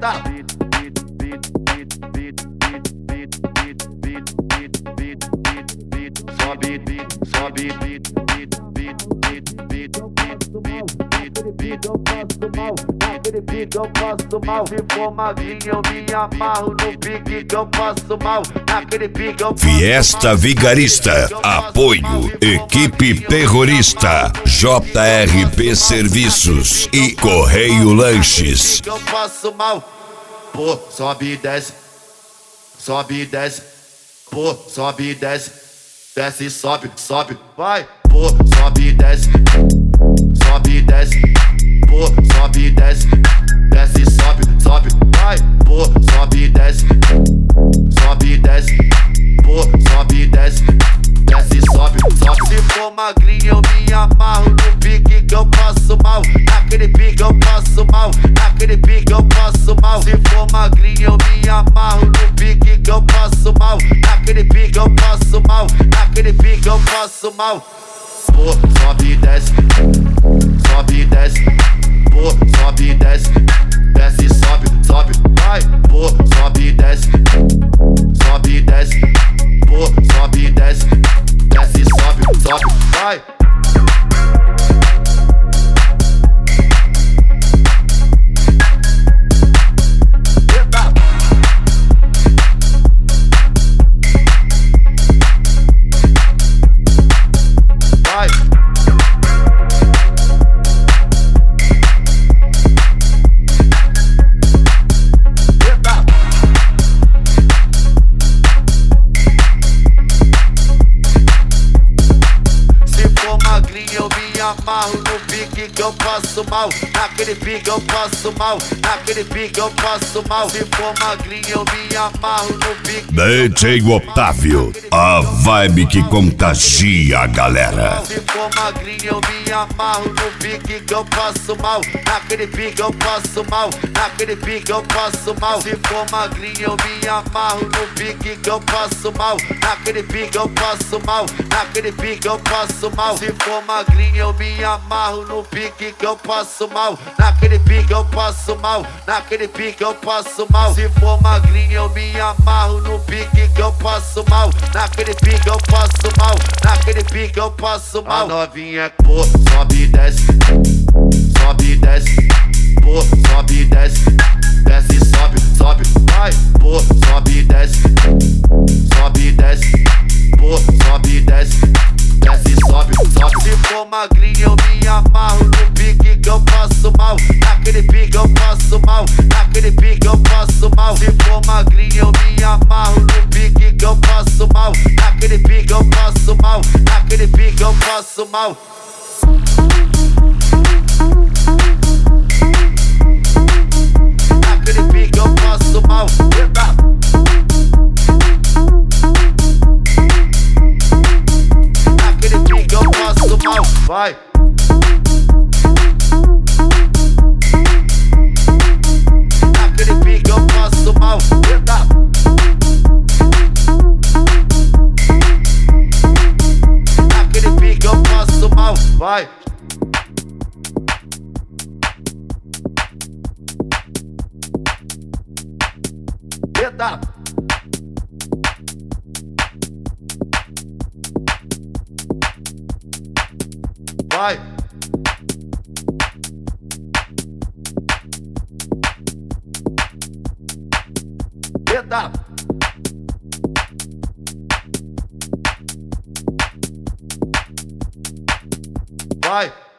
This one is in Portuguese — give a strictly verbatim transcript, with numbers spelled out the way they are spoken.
Eita! Sobe, sobe, eu passo mal, naquele pique eu passo mal. Se for magrinho eu me amarro no pique que eu passo mal, naquele pique eu passo mal. Fiesta Vigarista, apoio, equipe terrorista, J R P Serviços e Correio Lanches. Eu passo mal, pô, sobe e desce, sobe e desce, pô, sobe e desce, desce e sobe, sobe, vai, pô, sobe e desce, sobe e desce, pô, sobe e desce, desce e sobe, sobe, vai, pô, sobe e desce, sobe e desce, pô, sobe e desce, desce e sobe, sobe. Se for magrinho eu me amarro no pique que eu passo mal, naquele pique eu passo mal, naquele pique eu passo mal. Se for magrinho eu me amarro no pique que eu passo mal, naquele pique eu passo mal, naquele pique eu passo mal. Pô, sobe e desce, sobe e desce, pô, sobe e desce, desce e sobe, sobe, vai, pô, sobe e desce, sobe e desce, pô, sobe e desce, desce e sobe, sobe, vai. Eu me amarro no pique que eu passo mal, naquele pique eu passo mal, naquele pique eu passo mal. Se for magrinho eu me amarro no pique. D J Otávio, a vibe que contagia a galera. Se for magrinho eu me amarro no pique que eu passo mal, naquele pique eu passo mal, naquele pique eu passo mal. Se for magrinho eu me amarro no pique que eu passo mal, naquele pique eu passo mal, naquele pique eu passo mal. Se for magrinho eu me amarro no pique que eu passo mal, naquele pique eu passo mal, naquele pique eu passo mal. Se for magrinho eu me amarro no pique que eu passo mal, naquele pique eu passo mal, naquele pique eu passo mal. A novinha, pô, sobe e desce, sobe e desce, pô, sobe e desce, desce e sobe, sobe, vai, pô, sobe e desce, sobe e desce, pô, sobe e desce, desce e sobe, sobe. Se for magrinho eu me amarro no pique que eu passo mal, naquele pique eu passo mal, naquele pique eu passo mal. Se for magrinho eu me amarro no pique que eu passo mal, naquele pique eu passo mal, naquele pique eu passo mal. Naquele pique eu passo mal. Eita! Naquele pique eu passo mal. Vai! Naquele pique eu passo mal. Eita! Naquele pique eu passo mal. Vai! Eita! Vai! Eita! Vai!